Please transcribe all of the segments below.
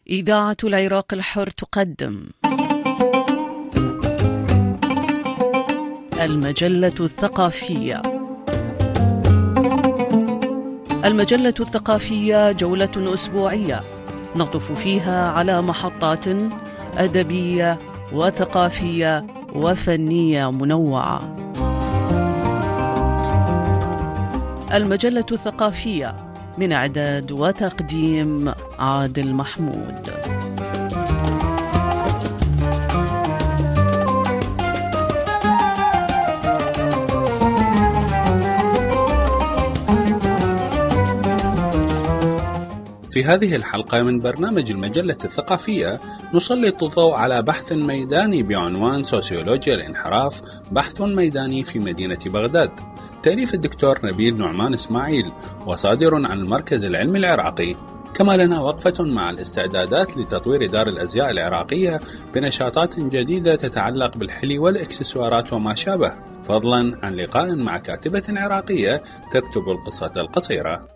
إذاعة العراق الحر تقدم المجلة الثقافية. المجلة الثقافية جولة أسبوعية نطف فيها على محطات أدبية وثقافية وفنية منوعة. المجلة الثقافية من إعداد وتقديم عادل محمود. في هذه الحلقة من برنامج المجلة الثقافية نسلط الضوء على بحث ميداني بعنوان سوسيولوجيا الانحراف، بحث ميداني في مدينة بغداد، تأليف الدكتور نبيل نعمان إسماعيل وصادر عن المركز العلمي العراقي. كما لنا وقفة مع الاستعدادات لتطوير دار الأزياء العراقية بنشاطات جديدة تتعلق بالحلي والإكسسوارات وما شابه، فضلا عن لقاء مع كاتبة عراقية تكتب القصة القصيرة.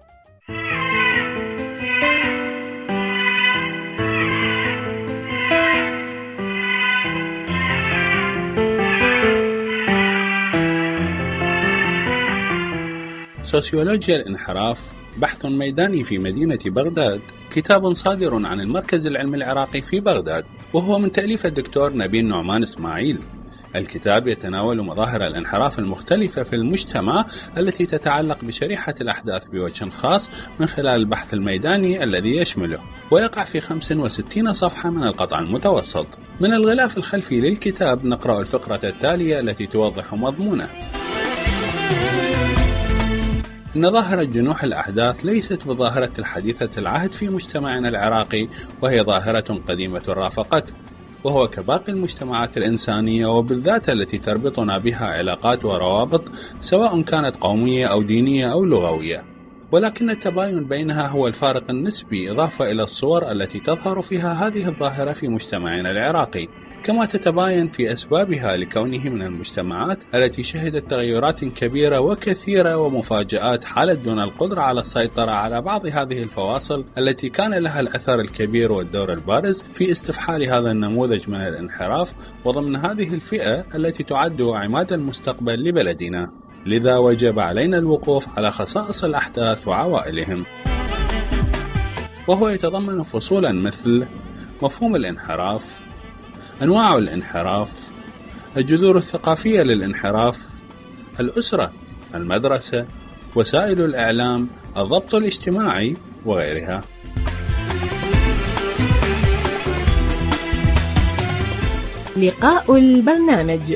سوسيولوجيا الانحراف، بحث ميداني في مدينة بغداد، كتاب صادر عن المركز العلمي العراقي في بغداد، وهو من تأليف الدكتور نبيل نعمان إسماعيل. الكتاب يتناول مظاهر الانحراف المختلفة في المجتمع التي تتعلق بشريحة الأحداث بوجه خاص من خلال البحث الميداني الذي يشمله، ويقع في 65 صفحة من القطع المتوسط. من الغلاف الخلفي للكتاب نقرأ الفقرة التالية التي توضح مضمونه. إن ظاهرة جنوح الأحداث ليست بظاهرة الحديثة العهد في مجتمعنا العراقي، وهي ظاهرة قديمة رافقته، وهو كباقي المجتمعات الإنسانية وبالذات التي تربطنا بها علاقات وروابط، سواء كانت قومية أو دينية أو لغوية، ولكن التباين بينها هو الفارق النسبي، إضافة إلى الصور التي تظهر فيها هذه الظاهرة في مجتمعنا العراقي، كما تتباين في أسبابها لكونه من المجتمعات التي شهدت تغيرات كبيرة وكثيرة ومفاجآت حالت دون القدرة على السيطرة على بعض هذه الفواصل التي كان لها الأثر الكبير والدور البارز في استفحال هذا النموذج من الانحراف، وضمن هذه الفئة التي تعد عماد المستقبل لبلدنا. لذا وجب علينا الوقوف على خصائص الأحداث وعوائلهم، وهو يتضمن فصولا مثل مفهوم الانحراف، أنواع الانحراف، الجذور الثقافية للانحراف، الأسرة، المدرسة، وسائل الإعلام، الضبط الاجتماعي وغيرها. لقاء البرنامج.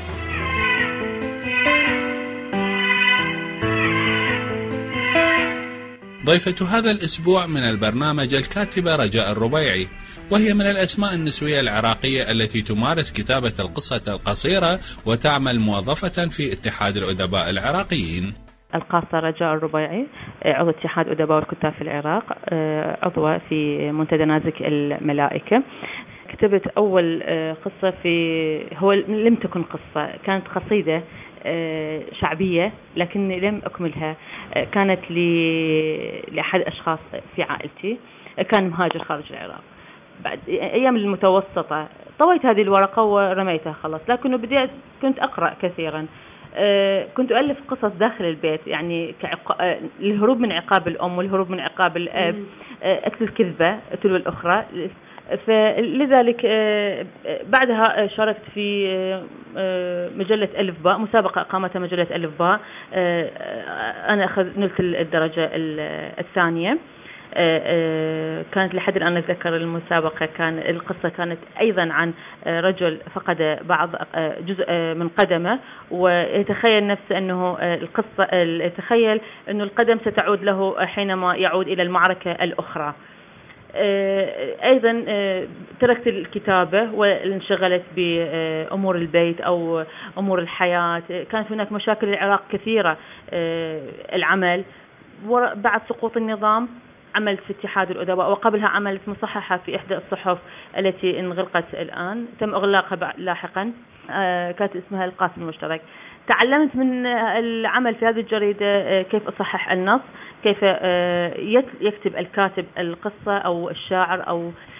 ضيفة هذا الأسبوع من البرنامج الكاتبة رجاء الربيعي، وهي من الأسماء النسوية العراقية التي تمارس كتابة القصة القصيرة وتعمل موظفة في اتحاد الأدباء العراقيين. القاصة رجاء الربيعي، عضو اتحاد أدباء والكتاب في العراق، عضوة في منتدى نازك الملائكة. كتبت أول قصة هو لم تكن قصة، كانت قصيدة شعبية لكن لم أكملها. كانت لأحد أشخاص في عائلتي، كان مهاجر خارج العراق. بعد أيام المتوسطة طويت هذه الورقة ورميتها خلاص، لكنه كنت أقرأ كثيرا. كنت ألف قصص داخل البيت، يعني للهروب من عقاب الأم والهروب من عقاب الأب. أكتب كذبة تلو الأخرى. فلذلك بعدها شاركت في مجلة ألف باء، مسابقة قامتها مجلة ألف باء. أنا نلت الدرجة الثانية. كانت لحد الآن أتذكر المسابقة، القصة كانت أيضا عن رجل فقد بعض جزء من قدمه، ويتخيل نفسه أنه يتخيل أنه القدم ستعود له حينما يعود إلى المعركة الأخرى. أيضا تركت الكتابة وانشغلت بأمور البيت أو أمور الحياة. كانت هناك مشاكل العراق كثيرة، العمل. بعد سقوط النظام عملت في اتحاد الأدباء، وقبلها عملت مصححة في إحدى الصحف التي انغلقت الآن، تم إغلاقها لاحقا، كانت اسمها القاسم المشترك. تعلمت من العمل في هذه الجريدة كيف أصحح النص، كيف يكتب الكاتب القصة أو الشاعر أو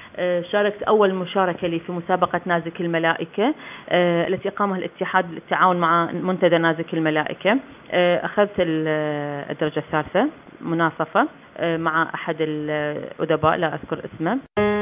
شاركت أول مشاركة لي في مسابقة نازك الملائكة التي أقامها الاتحاد بالتعاون مع منتدى نازك الملائكة. أخذت الدرجة الثالثة مناصفة مع أحد الأدباء لا أذكر اسمه.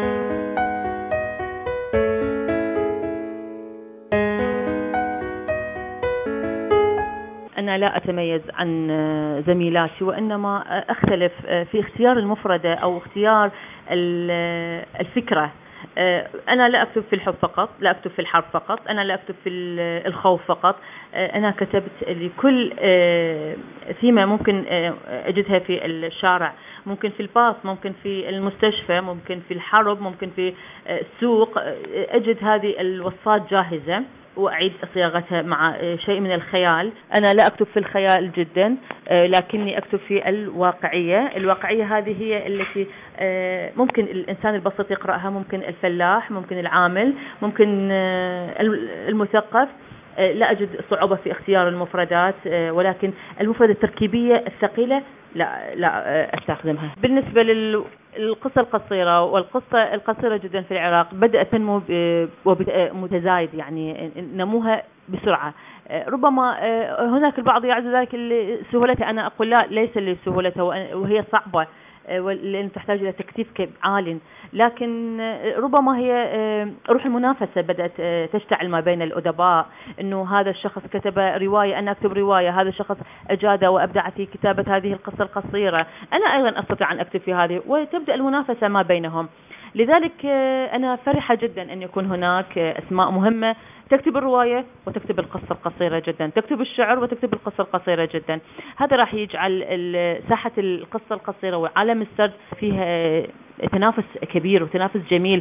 أنا لا أتميز عن زميلاتي، وإنما أختلف في اختيار المفردة أو اختيار الفكرة. أنا لا أكتب في الحب فقط، لا أكتب في الحرب فقط، أنا لا أكتب في الخوف فقط. أنا كتبت لكل ثيمة ممكن أجدها في الشارع، ممكن في الباص، ممكن في المستشفى، ممكن في الحرب، ممكن في السوق. أجد هذه الوصفات جاهزة وأعيد صياغتها مع شيء من الخيال. أنا لا أكتب في الخيال جدا، لكني أكتب في الواقعية. الواقعية هذه هي التي ممكن الإنسان البسيط يقرأها، ممكن الفلاح، ممكن العامل، ممكن المثقف. لا أجد صعوبة في اختيار المفردات، ولكن المفردة التركيبية الثقيلة لا أستخدمها. بالنسبة للقصة القصيرة والقصة القصيرة جدا في العراق بدأت تنمو متزايد، يعني نموها بسرعة. ربما هناك البعض يعد ذلك لسهولتها، أنا أقول لا، ليس لسهولتها، وهي صعبة لأن تحتاج إلى تكثيف عال، لكن ربما هي روح المنافسة بدأت تشتعل ما بين الأدباء، إنه هذا الشخص كتب رواية، أنا أكتب رواية، هذا الشخص أجاد وأبدع في كتابة هذه القصة القصيرة، أنا أيضا أستطيع أن أكتب في هذه، وتبدأ المنافسة ما بينهم. لذلك أنا فرحة جدا أن يكون هناك أسماء مهمة تكتب الرواية وتكتب القصة القصيرة جدا، تكتب الشعر وتكتب القصة القصيرة جدا. هذا راح يجعل ساحة القصة القصيرة وعالم السرد فيها تنافس كبير وتنافس جميل.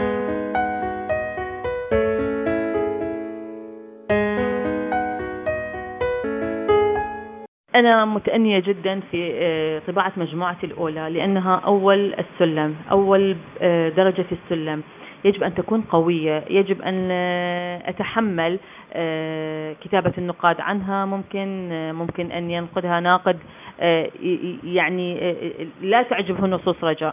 أنا متأنية جدا في طباعة مجموعتي الأولى، لأنها أول السلم، أول درجة في السلم. يجب أن تكون قوية، يجب أن أتحمل كتابة النقاد عنها. ممكن أن ينقدها ناقد يعني لا تعجبه نصوص رجاء،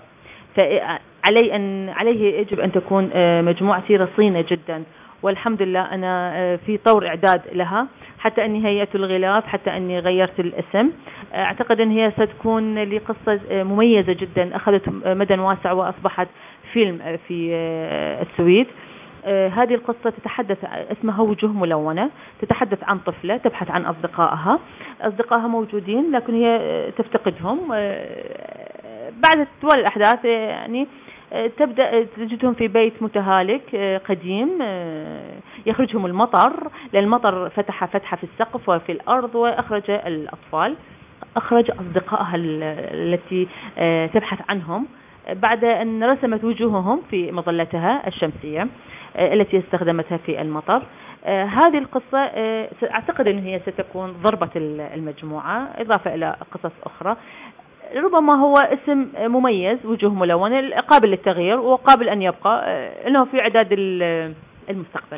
عليه يجب أن تكون مجموعتي رصينة جدا. والحمد لله أنا في طور إعداد لها، حتى أني هيئت الغلاف، حتى أني غيرت الاسم. أعتقد أن هي ستكون لي قصة مميزة جدا، أخذت مدى واسع وأصبحت فيلم في السويد. هذه القصة تتحدث، اسمها وجوه ملونة، تتحدث عن طفلة تبحث عن أصدقائها موجودين لكن هي تفتقدهم. بعد طوال الأحداث يعني تبدأ تجدهم في بيت متهالك قديم، يخرجهم المطر، لأن المطر فتح فتحة في السقف وفي الأرض وأخرج الأطفال، أخرج أصدقائها التي تبحث عنهم بعد أن رسمت وجوههم في مظلتها الشمسية التي استخدمتها في المطر. هذه القصة أعتقد أن هي ستكون ضربة المجموعة، إضافة إلى قصص أخرى. ربما هو اسم مميز، وجوه ملونة، قابل للتغيير وقابل أن يبقى، إنه في إعداد المستقبل.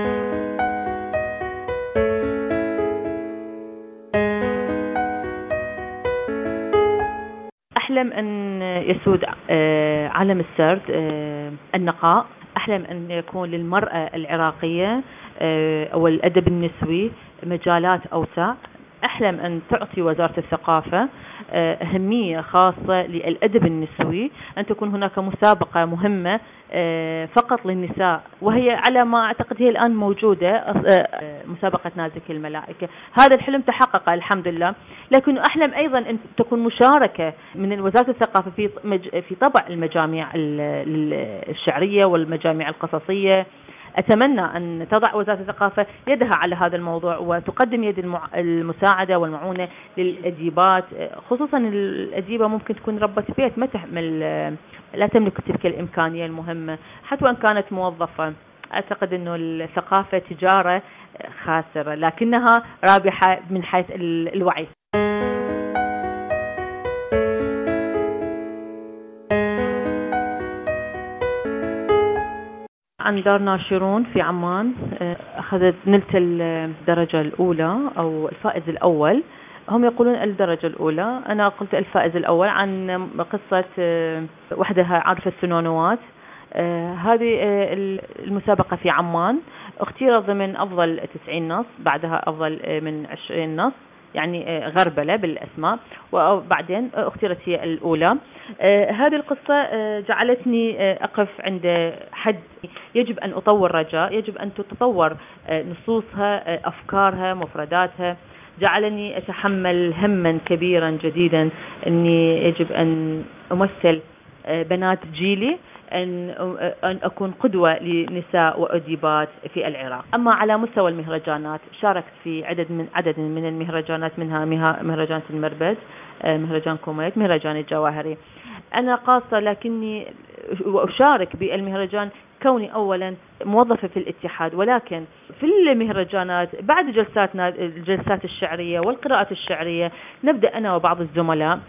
أحلم أن يسود عالم السرد النقاء. أحلم أن يكون للمرأة العراقية أو الأدب النسوي مجالات أوسع. أحلم أن تعطي وزارة الثقافة أهمية خاصة للأدب النسوي، أن تكون هناك مسابقة مهمة فقط للنساء، وهي على ما أعتقد هي الآن موجودة، مسابقة نازك الملائكة. هذا الحلم تحقق الحمد لله، لكن أحلم أيضا أن تكون مشاركة من وزارة الثقافة في طبع المجاميع الشعرية والمجاميع القصصية. أتمنى أن تضع وزارة الثقافة يدها على هذا الموضوع وتقدم يد المساعدة والمعونة للأديبات، خصوصا الأديبة ممكن تكون ربة بيت ما تحمل، لا تملك تلك الإمكانية المهمة حتى وإن كانت موظفة. أعتقد أنه الثقافة تجارة خاسرة لكنها رابحة من حيث الوعي. عن دار ناشرون في عمان، نلت الدرجة الأولى أو الفائز الأول. هم يقولون الدرجة الأولى، أنا قلت الفائز الأول، عن قصة وحدها عارفة السنونوات هذه المسابقة في عمان، اختيرت ضمن أفضل 90 نص، بعدها أفضل من 20 نص، يعني غربلة بالأسماء، وبعدين اختيرت هي الأولى. هذه القصة جعلتني أقف عند حد يجب أن أطور رجاء، يجب أن تتطور نصوصها، أفكارها، مفرداتها. جعلني أتحمل هما كبيرا جديدا أني يجب أن أمثل بنات جيلي، أن أكون قدوة لنساء وأديبات في العراق. أما على مستوى المهرجانات، شاركت في عدد من المهرجانات، منها مهرجان المربد، مهرجان كوميت، مهرجان الجواهري. أنا قاصة لكني أشارك بالمهرجان كوني أولا موظفة في الاتحاد، ولكن في المهرجانات بعد جلساتنا الجلسات الشعرية والقراءات الشعرية نبدأ أنا وبعض الزملاء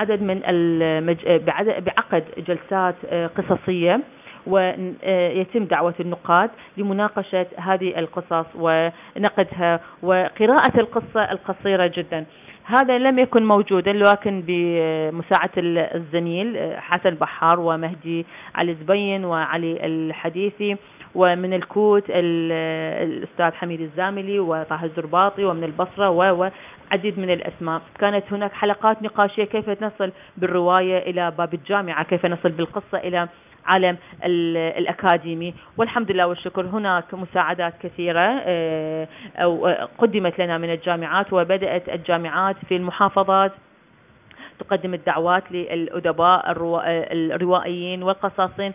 بعقد جلسات قصصية، ويتم دعوة النقاد لمناقشة هذه القصص ونقدها وقراءة القصة القصيرة جدا. هذا لم يكن موجودا، لكن بمساعدة الزميل حسن بحار ومهدي علي زبين وعلي الحديثي، ومن الكوت الأستاذ حميد الزاملي وطه الزرباطي، ومن البصرة وعديد من الأسماء. كانت هناك حلقات نقاشية كيف نصل بالرواية إلى باب الجامعة، كيف نصل بالقصة إلى عالم الأكاديمي. والحمد لله والشكر هناك مساعدات كثيرة أو قدمت لنا من الجامعات، وبدأت الجامعات في المحافظات تقدم الدعوات للأدباء الروائيين والقصاصين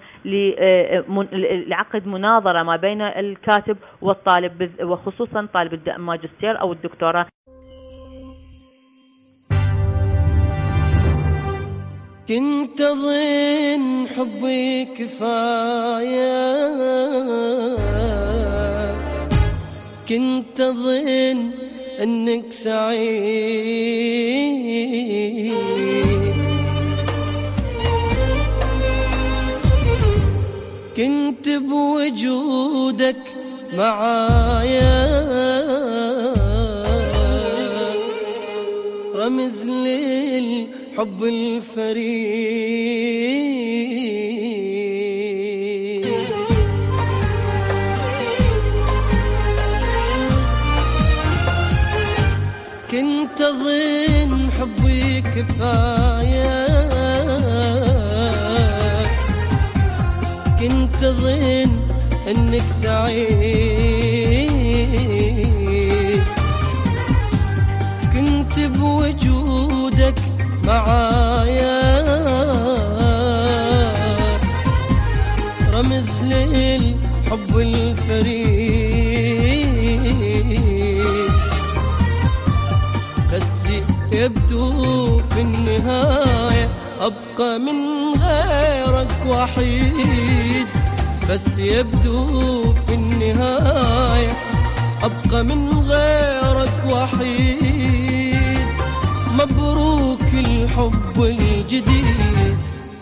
لعقد مناظرة ما بين الكاتب والطالب، وخصوصا طالب الماجستير أو الدكتوراه. كنت أظن حبي كفاية، كنت أظن أنك سعيد، كنت بوجودك معايا رمز للحب الفريد. كنت أظن حبي كفاية، كنت أظن أنك سعيد، كنت بوجودك معايا رمز للحب الفريد. بس يبدو في النهاية أبقى من غيرك وحيد، بس يبدو في النهاية أبقى من غيرك وحيد. مبروك الحب الجديد.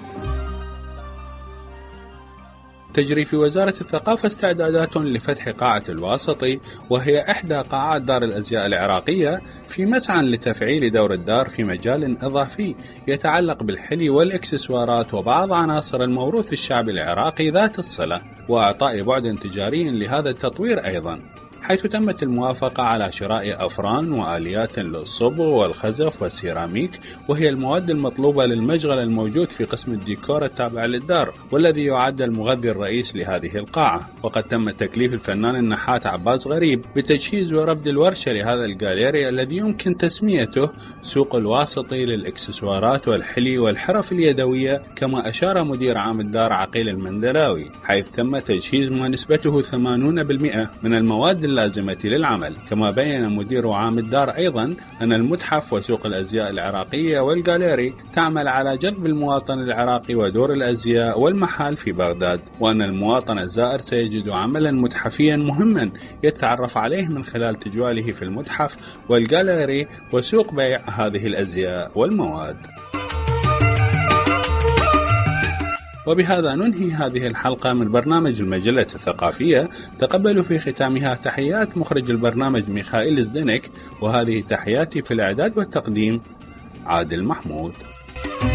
تجري في وزارة الثقافة استعدادات لفتح قاعة الواسطي، وهي إحدى قاعات دار الأزياء العراقية، في مسعى لتفعيل دور الدار في مجال إضافي يتعلق بالحلي والإكسسوارات وبعض عناصر الموروث الشعبي العراقي ذات الصلة، وإعطاء بعد تجاري لهذا التطوير أيضا، حيث تمت الموافقة على شراء أفران وآليات للصبغ والخزف والسيراميك، وهي المواد المطلوبة للمشغل الموجود في قسم الديكور التابع للدار، والذي يعد المغذي الرئيس لهذه القاعة. وقد تم تكليف الفنان النحات عباس غريب بتجهيز ورفد الورشة لهذا الجاليري الذي يمكن تسميته سوق الواسطي للإكسسوارات والحلي والحرف اليدوية، كما أشار مدير عام الدار عقيل المندلاوي، حيث تم تجهيز ما نسبته 80% من المواد اللازمة للعمل. كما بين مدير عام الدار أيضا أن المتحف وسوق الأزياء العراقية والجاليري تعمل على جذب المواطن العراقي ودور الأزياء والمحال في بغداد، وأن المواطن الزائر سيجد عملا متحفيا مهما يتعرف عليه من خلال تجواله في المتحف والجاليري وسوق بيع هذه الأزياء والمواد. وبهذا ننهي هذه الحلقة من برنامج المجلة الثقافية. تقبلوا في ختامها تحيات مخرج البرنامج ميخائيل زدنك، وهذه تحياتي في الإعداد والتقديم عادل محمود.